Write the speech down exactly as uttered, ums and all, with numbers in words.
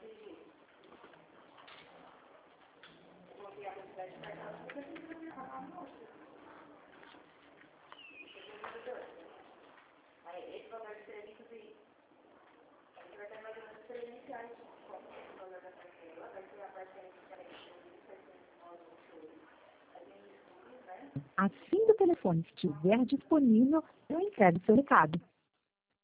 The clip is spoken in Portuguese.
Assim que o telefone estiver disponível, eu entrego seu recado.